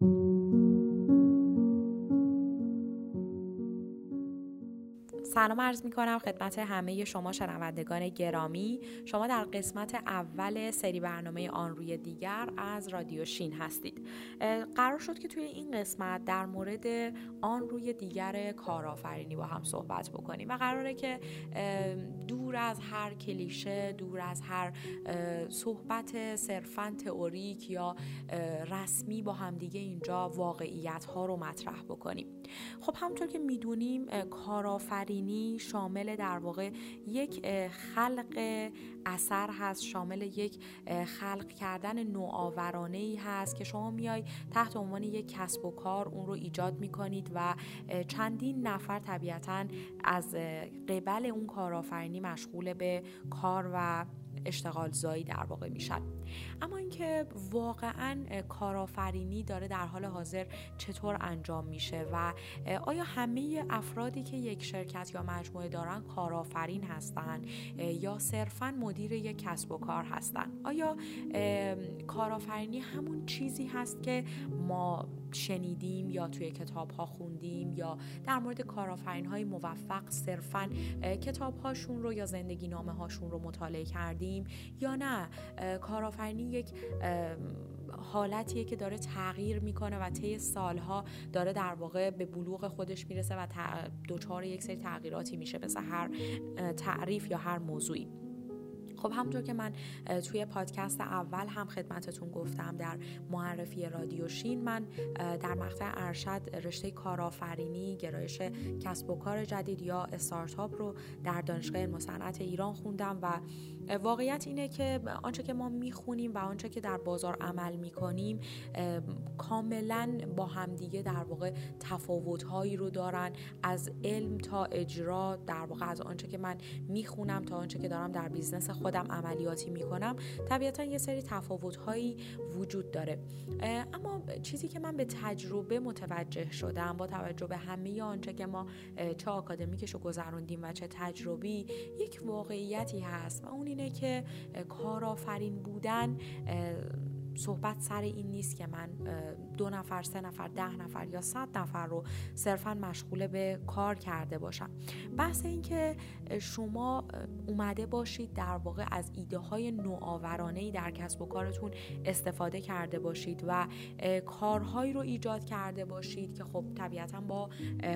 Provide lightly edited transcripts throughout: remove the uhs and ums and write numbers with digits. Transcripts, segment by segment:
سلام عرض می کنم خدمت همه شما شنوندگان گرامی. شما در قسمت اول سری برنامه آن روی دیگر از رادیو شین هستید. قرار شد که توی این قسمت در مورد آن روی دیگر کارآفرینی با هم صحبت بکنیم و قراره که دور از هر کلیشه، دور از هر صحبت صرفاً تئوریک یا رسمی با هم دیگه اینجا واقعیت ها رو مطرح بکنیم. خب همونطور که میدونیم کارآفرینی شامل در واقع یک خلق اثر هست، شامل یک خلق کردن نوآورانه‌ای هست که شما میای تحت عنوان یک کسب و کار اون رو ایجاد میکنید و چندین نفر طبیعتاً از قبل اون کارآفرینی مشغول به کار و اشتغال زایی در واقع میشن. اما اینکه واقعاً کارآفرینی داره در حال حاضر چطور انجام میشه و آیا همه افرادی که یک شرکت یا مجموعه دارن کارآفرین هستن یا صرفاً مدیر یک کسب و کار هستن؟ آیا کارآفرینی همون چیزی هست که ما شنیدیم یا توی کتاب ها خوندیم یا در مورد کارآفرین های موفق صرفاً کتاب هاشون رو یا زندگی نامه هاشون رو مطالعه کردیم، یا نه کارآفرینی یک حالتیه که داره تغییر میکنه و طی سالها داره در واقع به بلوغ خودش میرسه و دچار یک سری تغییراتی میشه مثل هر تعریف یا هر موضوعی. خب همونطور که من توی پادکست اول هم خدمتتون گفتم در معرفی رادیو شین، من در مقطع ارشد رشته کارآفرینی، گرایش کسب و کار جدید یا استارتاپ رو در دانشگاه علم و صنعت ایران خوندم و واقعیت اینه که آنچه که ما میخونیم و آنچه که در بازار عمل میکنیم کاملا با همدیگه در واقع تفاوت‌هایی رو دارن، از علم تا اجرا، در واقع از آنچه که من میخونم تا آنچه که دارم در بیزنس خودم عملیاتی میکنم طبیعتا یه سری تفاوت‌هایی وجود داره. اما چیزی که من به تجربه متوجه شدم با توجه به همه آنچه که ما چه آکادمیکشو گذروندیم و چه تجربی، یک واقعیتی هست و اون اینه که کارآفرین بودن صحبت سر این نیست که من 2 نفر، 3 نفر، 10 نفر یا 100 نفر رو صرفاً مشغول به کار کرده باشم. بحث این که شما اومده باشید در واقع از ایده های نوآورانه‌ای در کسب و کارتون استفاده کرده باشید و کارهایی رو ایجاد کرده باشید که خب طبیعتاً با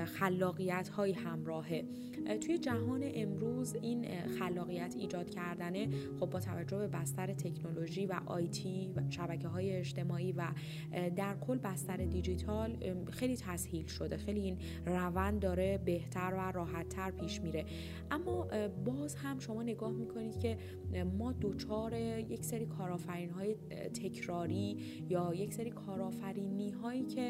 خلاقیت های همراهه. توی جهان امروز این خلاقیت ایجاد کردنه خب با توجه به بستر تکنولوژی و آیتی و شبکه‌های اجتماعی و در کل بستر دیجیتال خیلی تسهیل شده، خیلی این روند داره بهتر و راحت‌تر پیش میره. اما باز هم شما نگاه میکنید که ما دوچار یک سری کارآفرین‌های تکراری یا یک سری کارآفرینی‌هایی که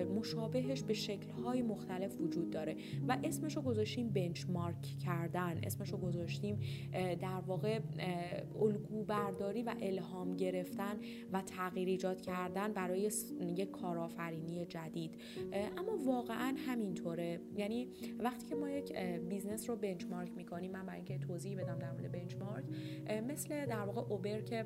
مشابهش به شکل‌های مختلف وجود داره و اسمشو گذاشتیم بنچمارک کردن، اسمشو گذاشتیم در واقع الگو برداری و الهام گرفتن و تغییر ایجاد کردن برای یک کارآفرینی جدید. اما واقعا همینطوره. یعنی وقتی که ما یک بیزنس رو بنچمارک میکنیم، من برای اینکه توضیح بدم در مورد بنچمارک، مثل در واقع اوبر که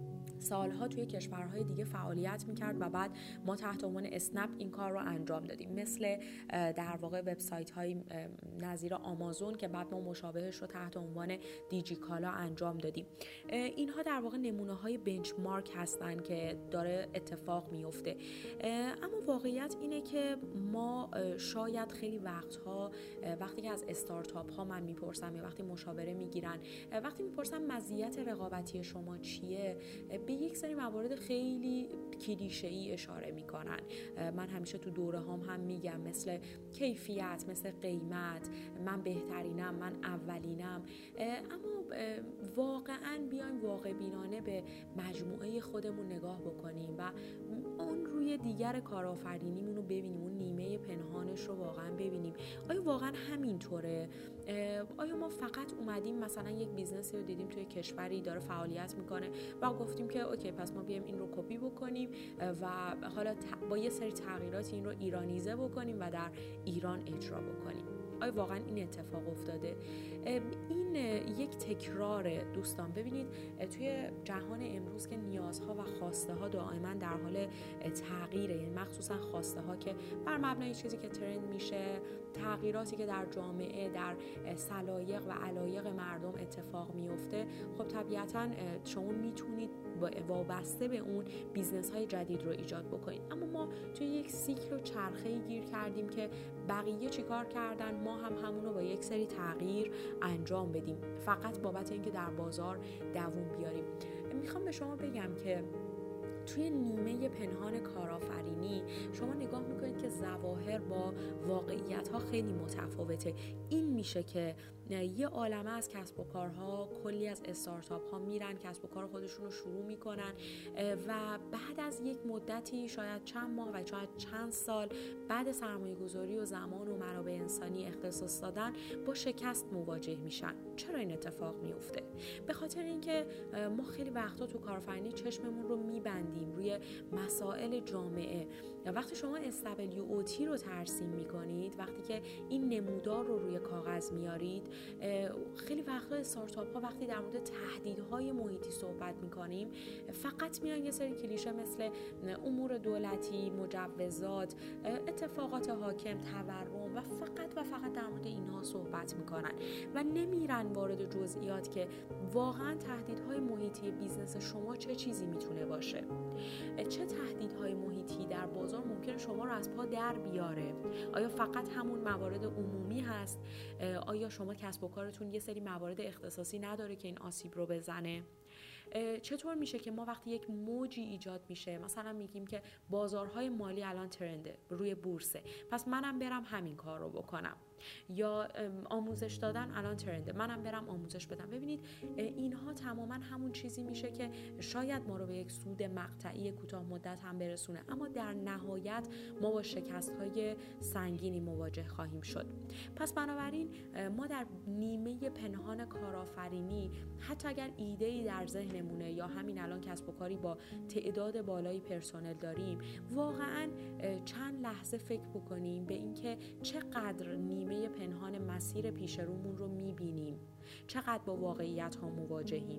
سالها توی کشورهای دیگه فعالیت میکرد و بعد ما تحت عنوان اسنپ این کار رو انجام دادیم، مثل در واقع وبسایت های نظیر آمازون که بعد ما مشابهش رو تحت عنوان دیجیکالا انجام دادیم. اینها در واقع نمونه های بنچمارک هستن که داره اتفاق میفته. اما واقعیت اینه که ما شاید خیلی وقتها وقتی که از استارتاپ ها من میپرسم یا وقتی مشاوره میگیرن، وقتی میپرسم مزیت رقابتی شما چیه، به یک سری موارد خیلی کلیشه‌ای اشاره میکنن. من همیشه تو دوره هم میگم مثل کیفیت، مثل قیمت، من بهترینم، من اولینم. اما واقعا بیایم واقع بینانه به مجموعه خودمون نگاه بکنیم و اون روی دیگر کارآفرینیمون رو ببینیم، اون نیمه پنهانش رو واقعا ببینیم. آیا واقعا همینطوره؟ آیا ما فقط اومدیم مثلا یک بیزنسی رو دیدیم توی کشوری داره فعالیت میکنه و گفتیم که اوکی پس ما بیایم این رو کپی بکنیم و حالا با یه سری تغییرات این رو ایرانیزه بکنیم و در ایران اجرا بکنیم؟ آیا واقعا این اتفاق افتاده؟ این این یک تکرار دوستان. ببینید توی جهان امروز که نیازها و خواسته ها دائما در حال تغییره، یعنی مخصوصا خواسته ها که بر مبنای چیزی که ترند میشه، تغییراتی که در جامعه، در سلایق و علایق مردم اتفاق میفته، خب طبیعتا شما میتونید وابسته به اون بیزنس های جدید رو ایجاد بکنید. اما ما توی یک سیکل و چرخه‌ای گیر کردیم که بقیه چیکار کردن، ما هم همون رو با یک سری تغییر انجام بدیم فقط بابت اینکه در بازار دووم بیاریم. میخوام به شما بگم که توی نیمه پنهان کارآفرینی شما نگاه میکنید که ظواهر با واقعیت ها خیلی متفاوته. این میشه که یه عالمه از کسب و کارها، کلی از استارتاپ ها میرن کسب و کار خودشون رو شروع میکنن و بعد از یک مدتی، شاید چند ماه و شاید چند سال بعد سرمایه گذاری و زمان و منابع انسانی اختصاص دادن، با شکست مواجه میشن. چرا این اتفاق میفته؟ به خاطر اینکه ما خیلی وقتا تو کارآفرینی چشممون رو میبندیم روی مسائل جامعه. وقتی شما SWOT رو ترسیم میکنید، وقتی که این نمودار رو روی کاغذ میارید، خیلی وقتا استارتاپ ها وقتی در مورد تهدیدهای محیطی صحبت میکنیم، فقط میان یه سری کلیشه مثل امور دولتی، مجوزات، اتفاقات حاکم، تورم و فقط در مورد اینها صحبت میکنن و نمیرن وارد جزئیات که واقعا تهدیدهای محیطی بیزنس شما چه چیزی میتونه باشه. چه تهدیدهای محیطی در بازار ممکنه شما رو از پا در بیاره؟ آیا فقط همون موارد عمومی هست؟ آیا شما کسب و کارتون یه سری موارد اختصاصی نداره که این آسیب رو بزنه؟ چطور میشه که ما وقتی یک موجی ایجاد میشه، مثلا میگیم که بازارهای مالی الان ترنده، روی بورسه، پس منم برم همین کار رو بکنم، یا آموزش دادن الان ترنده، منم برم آموزش بدم. ببینید اینها تماما همون چیزی میشه که شاید ما رو به یک سود مقطعی کوتاه مدت هم برسونه، اما در نهایت ما با شکست‌های سنگینی مواجه خواهیم شد. پس بنابراین ما در نیمه پنهان کارآفرینی، حتی اگر ایده‌ای در ذهنمونه یا همین الان کسب و کاری با تعداد بالایی پرسنل داریم، واقعاً چند لحظه فکر بکنیم به اینکه چقدر نیمه پنهان مسیر پیش رومون رو میبینیم، چقدر با واقعیت ها مواجهیم،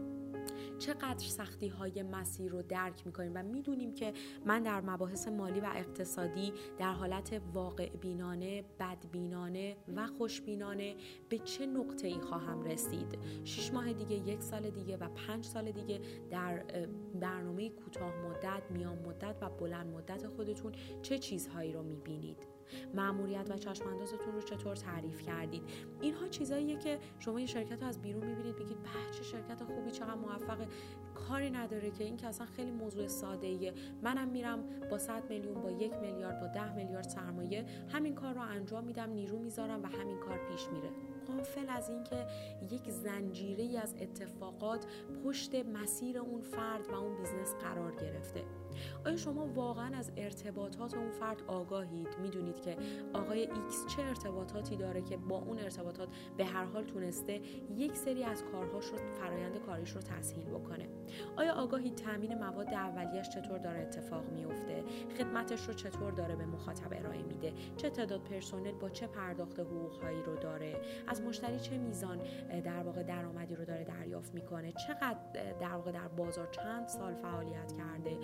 چقدر سختی های مسیر رو درک میکنیم و میدونیم که من در مباحث مالی و اقتصادی در حالت واقع بینانه، بدبینانه و خوشبینانه به چه نقطه‌ای خواهم رسید. 6 ماه دیگه، 1 سال دیگه و 5 سال دیگه در برنامه کوتاه مدت، میان مدت و بلند مدت خودتون چه چیزهایی رو میبینید؟ مأموریت و چشم‌اندازتون رو چطور تعریف کردید؟ اینها چیزاییه که شما یه شرکت رو از بیرون می‌بینید بگید به چه شرکت خوبی، چقدر موفقه، کاری نداره که این که اصلا خیلی موضوع ساده‌ایه، منم میرم با 100 میلیون، با 1 میلیارد، با 10 میلیارد سرمایه همین کار رو انجام میدم، نیرو میذارم و همین کار پیش میره. غافل از این که یک زنجیره‌ای از اتفاقات پشت مسیر اون فرد و اون بیزنس قرار گرفته. آیا شما واقعا از ارتباطات اون فرد آگاهید؟ میدونید که آقای ایکس چه ارتباطاتی داره که با اون ارتباطات به هر حال تونسته یک سری از کارهاش رو، فرآیند کاریش رو تسهیل بکنه؟ آیا آگاهید تامین مواد اولیه‌اش چطور داره اتفاق میفته؟ خدمتش رو چطور داره به مخاطب ارائه میده؟ چه تعداد پرسنل با چه پرداخت حقوق‌هایی رو داره؟ از مشتری چه میزان در واقع درآمدی رو داره دریافت میکنه؟ چقدر در واقع در بازار چند سال فعالیت کرده؟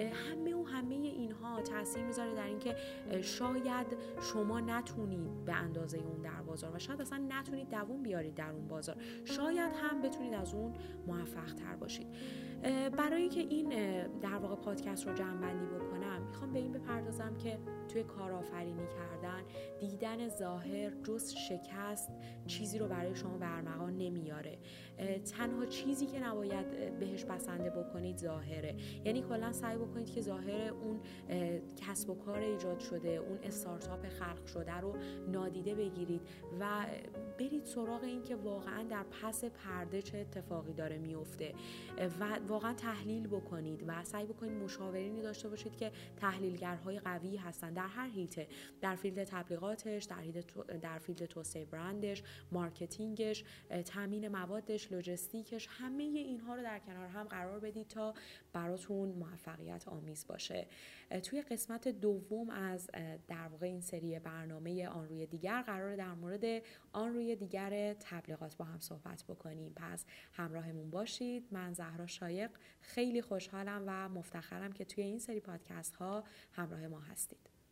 همه اینها تاثیر میذاره در اینکه شاید شما نتونید به اندازه اون در بازار و شاید اصلا نتونید دووم بیارید در اون بازار، شاید هم بتونید از اون موفق تر باشید. برای که این در واقع پادکست رو جمع‌بندی بکنم، میخوام به این بپردازم که توی کارآفرینی کردن، دیدن ظاهر جز شکست چیزی رو برای شما برمغان نمیاره. تنها چیزی که نباید بهش بسنده بکنید ظاهره، یعنی کلا سعی بکنید که ظاهر اون کسب و کار ایجاد شده، اون استارتاپ خلق شده رو نادیده بگیرید و برید سراغ این که واقعا در پس پرده چه اتفاقی داره میفته و واقعا تحلیل بکنید و سعی بکنید مشاورینی داشته باشید که تحلیلگرهای قوی هستن در هر حیطه، در فیلد تبلیغاتش، در فیلد توسعه برندش، مارکتینگش، تامین موادش، لوجستیکش، همه اینها رو در کنار هم قرار بدید تا براتون موفقیت آمیز باشه. توی قسمت قسمت دوم از در واقع این سری برنامه آن روی دیگر قرار در مورد آن روی دیگر تبلیغات با هم صحبت بکنیم. پس همراهمون باشید. من زهرا شایق خیلی خوشحالم و مفتخرم که توی این سری پادکست ها همراه ما هستید.